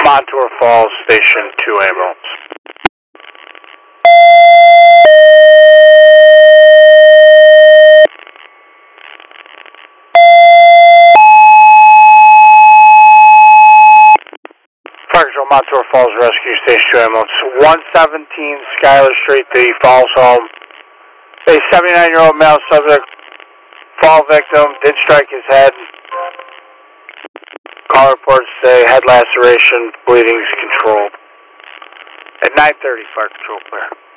Montour Falls, Station 2 ambulance. Fire Control, Montour Falls Rescue Station 2 ambulance. 117 Schuyler Street, the Falls home. A 79-year-old male subject, fall victim, did strike his head. Call reports say head laceration, bleeding is controlled. At 9:30, Fire Control clear.